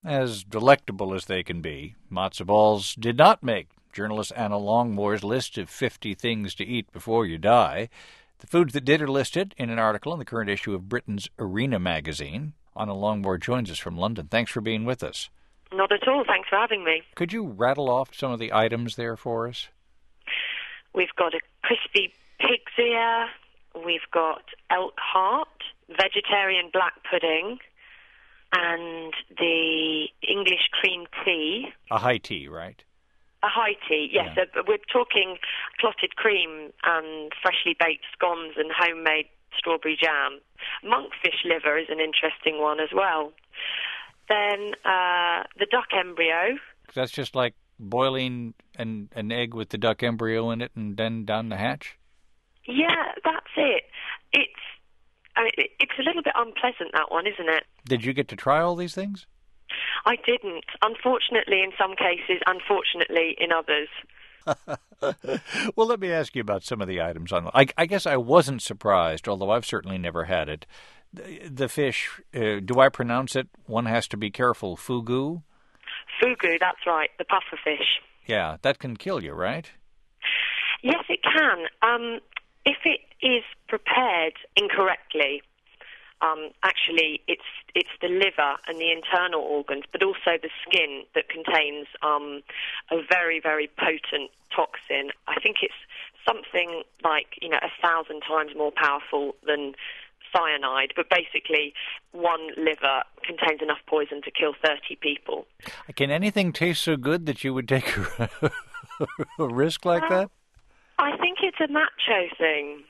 As delectable as they can be, matzo balls did not make journalist Anna Longmore's list of 50 things to eat before you die. The foods that did are listed in an article in the current issue of Britain's Arena magazine. Anna Longmore joins us from London. Thanks for being with us. Not at all. Thanks for having me. Could you rattle off some of the items there for us? We've got a crispy pig's ear. We've got elk heart, vegetarian black pudding, and the English cream tea. A high tea, right? A high tea, yes. Yeah. We're talking clotted cream and freshly baked scones and homemade strawberry jam. Monkfish liver is an interesting one as well. Then the duck embryo. That's just like boiling an egg with the duck embryo in it and then down the hatch? Yeah, that's it. It's a little bit unpleasant, that one, isn't it? Did you get to try all these things? I didn't. Unfortunately, in some cases, unfortunately, in others. Well, let me ask you about some of the items on. I guess I wasn't surprised, although I've certainly never had it. The fish, do I pronounce it? One has to be careful. Fugu? Fugu, that's right. The puffer fish. Yeah, that can kill you, right? Yes, it can. If it is prepared incorrectly, actually, it's the liver and the internal organs, but also the skin that contains a very, very potent toxin. I think it's something like 1,000 times more powerful than cyanide, but basically one liver contains enough poison to kill 30 people. Can anything taste so good that you would take a risk like that? I think it's a macho thing.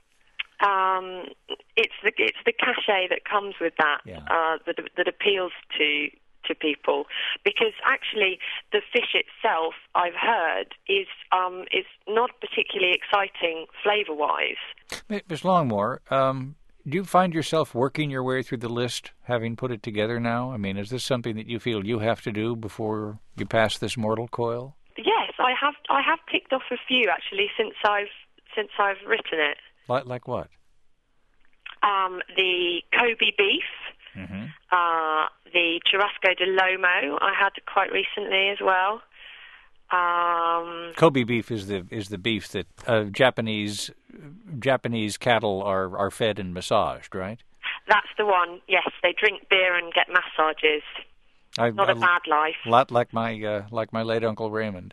It's the cachet that comes with that, Yeah. that appeals to people, because actually the fish itself, I've heard, is not particularly exciting flavour-wise. Ms. Longmore, do you find yourself working your way through the list, having put it together now? I mean, is this something that you feel you have to do before you pass this mortal coil? Yes, I have ticked off a few actually since I've written it. Like what? The Kobe beef, Mm-hmm. the Churrasco de Lomo I had quite recently as well. Kobe beef is the beef that Japanese cattle are fed and massaged, right? That's the one. Yes, they drink beer and get massages. Not a bad life. A lot like my late Uncle Raymond.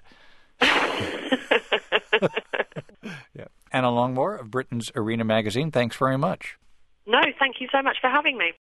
Yeah. Anna Longmore of Britain's Arena magazine. Thanks very much. No, thank you so much for having me.